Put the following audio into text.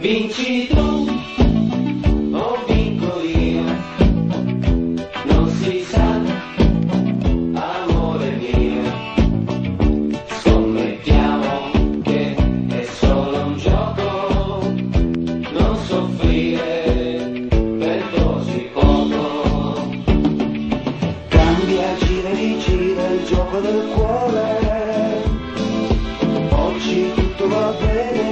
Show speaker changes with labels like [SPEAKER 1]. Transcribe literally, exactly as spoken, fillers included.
[SPEAKER 1] Vinci tu o vinco io, non si sa, amore mio, scommettiamo che è solo un gioco, non soffrire per così poco.
[SPEAKER 2] Cambia, gira e rigira il gioco del cuore, oggi tutto va bene.